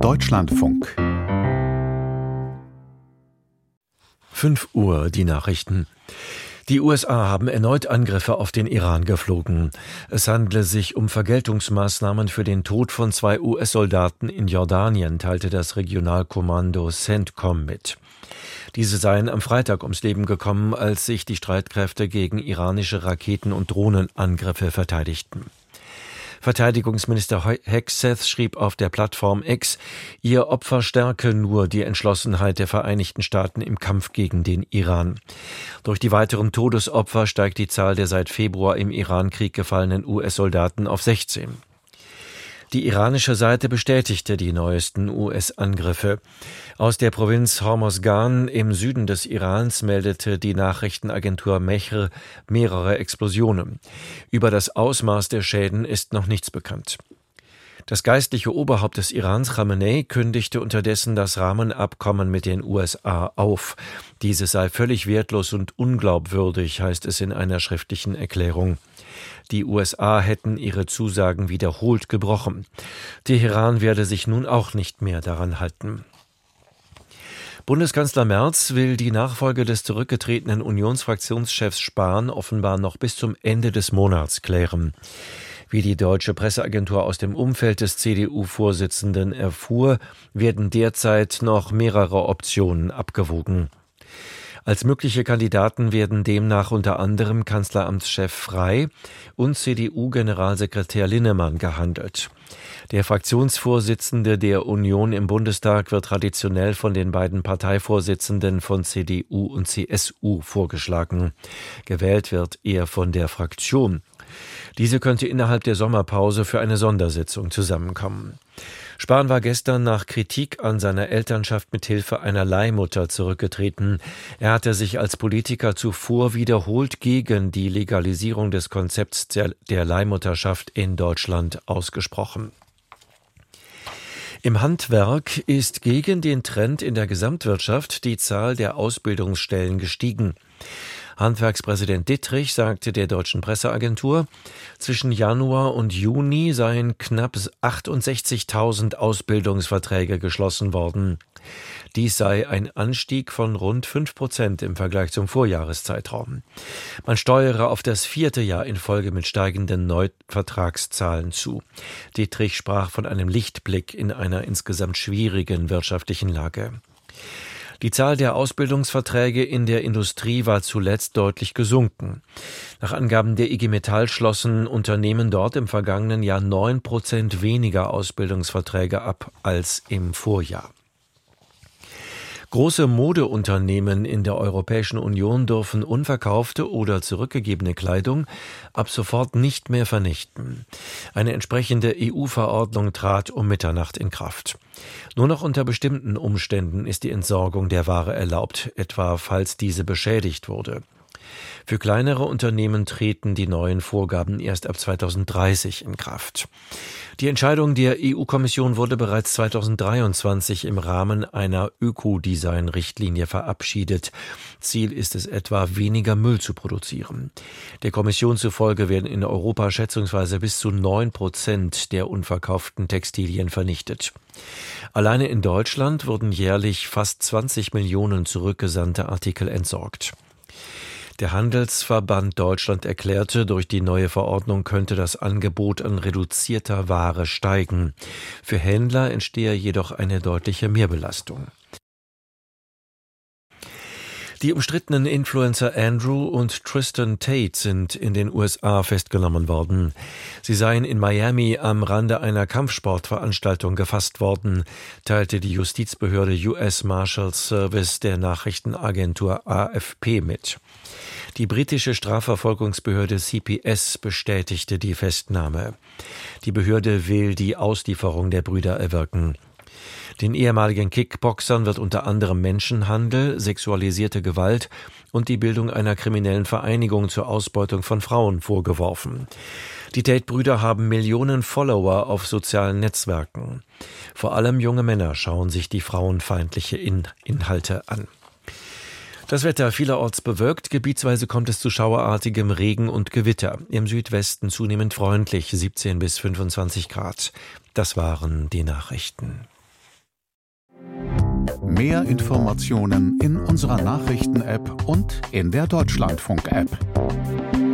Deutschlandfunk. 5 Uhr, die Nachrichten. Die USA haben erneut Angriffe auf den Iran geflogen. Es handle sich um Vergeltungsmaßnahmen für den Tod von 2 US-Soldaten in Jordanien, teilte das Regionalkommando CENTCOM mit. Diese seien am Freitag ums Leben gekommen, als sich die Streitkräfte gegen iranische Raketen- und Drohnenangriffe verteidigten. Verteidigungsminister Hegseth schrieb auf der Plattform X, ihr Opfer stärke nur die Entschlossenheit der Vereinigten Staaten im Kampf gegen den Iran. Durch die weiteren Todesopfer steigt die Zahl der seit Februar im Irankrieg gefallenen US-Soldaten auf 16. Die iranische Seite bestätigte die neuesten US-Angriffe. Aus der Provinz Hormozgan im Süden des Irans meldete die Nachrichtenagentur Mehr mehrere Explosionen. Über das Ausmaß der Schäden ist noch nichts bekannt. Das geistliche Oberhaupt des Irans, Khamenei, kündigte unterdessen das Rahmenabkommen mit den USA auf. Dieses sei völlig wertlos und unglaubwürdig, heißt es in einer schriftlichen Erklärung. Die USA hätten ihre Zusagen wiederholt gebrochen. Teheran werde sich nun auch nicht mehr daran halten. Bundeskanzler Merz will die Nachfolge des zurückgetretenen Unionsfraktionschefs Spahn offenbar noch bis zum Ende des Monats klären. Wie die deutsche Presseagentur aus dem Umfeld des CDU-Vorsitzenden erfuhr, werden derzeit noch mehrere Optionen abgewogen. Als mögliche Kandidaten werden demnach unter anderem Kanzleramtschef Frey und CDU-Generalsekretär Linnemann gehandelt. Der Fraktionsvorsitzende der Union im Bundestag wird traditionell von den beiden Parteivorsitzenden von CDU und CSU vorgeschlagen. Gewählt wird er von der Fraktion. Diese könnte innerhalb der Sommerpause für eine Sondersitzung zusammenkommen. Spahn war gestern nach Kritik an seiner Elternschaft mit Hilfe einer Leihmutter zurückgetreten. Er hatte sich als Politiker zuvor wiederholt gegen die Legalisierung des Konzepts der Leihmutterschaft in Deutschland ausgesprochen. Im Handwerk ist gegen den Trend in der Gesamtwirtschaft die Zahl der Ausbildungsstellen gestiegen. Handwerkspräsident Dittrich sagte der deutschen Presseagentur, zwischen Januar und Juni seien knapp 68.000 Ausbildungsverträge geschlossen worden. Dies sei ein Anstieg von rund 5% im Vergleich zum Vorjahreszeitraum. Man steuere auf das 4. Jahr in Folge mit steigenden Neuvertragszahlen zu. Dittrich sprach von einem Lichtblick in einer insgesamt schwierigen wirtschaftlichen Lage. Die Zahl der Ausbildungsverträge in der Industrie war zuletzt deutlich gesunken. Nach Angaben der IG Metall schlossen Unternehmen dort im vergangenen Jahr 9% weniger Ausbildungsverträge ab als im Vorjahr. Große Modeunternehmen in der Europäischen Union dürfen unverkaufte oder zurückgegebene Kleidung ab sofort nicht mehr vernichten. Eine entsprechende EU-Verordnung trat um Mitternacht in Kraft. Nur noch unter bestimmten Umständen ist die Entsorgung der Ware erlaubt, etwa falls diese beschädigt wurde. Für kleinere Unternehmen treten die neuen Vorgaben erst ab 2030 in Kraft. Die Entscheidung der EU-Kommission wurde bereits 2023 im Rahmen einer Ökodesign-Richtlinie verabschiedet. Ziel ist es etwa, weniger Müll zu produzieren. Der Kommission zufolge werden in Europa schätzungsweise bis zu 9% der unverkauften Textilien vernichtet. Alleine in Deutschland wurden jährlich fast 20 Millionen zurückgesandte Artikel entsorgt. Der Handelsverband Deutschland erklärte, durch die neue Verordnung könnte das Angebot an reduzierter Ware steigen. Für Händler entstehe jedoch eine deutliche Mehrbelastung. Die umstrittenen Influencer Andrew und Tristan Tate sind in den USA festgenommen worden. Sie seien in Miami am Rande einer Kampfsportveranstaltung gefasst worden, teilte die Justizbehörde US Marshals Service der Nachrichtenagentur AFP mit. Die britische Strafverfolgungsbehörde CPS bestätigte die Festnahme. Die Behörde will die Auslieferung der Brüder erwirken. Den ehemaligen Kickboxern wird unter anderem Menschenhandel, sexualisierte Gewalt und die Bildung einer kriminellen Vereinigung zur Ausbeutung von Frauen vorgeworfen. Die Tate-Brüder haben Millionen Follower auf sozialen Netzwerken. Vor allem junge Männer schauen sich die frauenfeindliche Inhalte an. Das Wetter vielerorts bewölkt, gebietsweise kommt es zu schauerartigem Regen und Gewitter. Im Südwesten zunehmend freundlich, 17 bis 25 Grad. Das waren die Nachrichten. Mehr Informationen in unserer Nachrichten-App und in der Deutschlandfunk-App.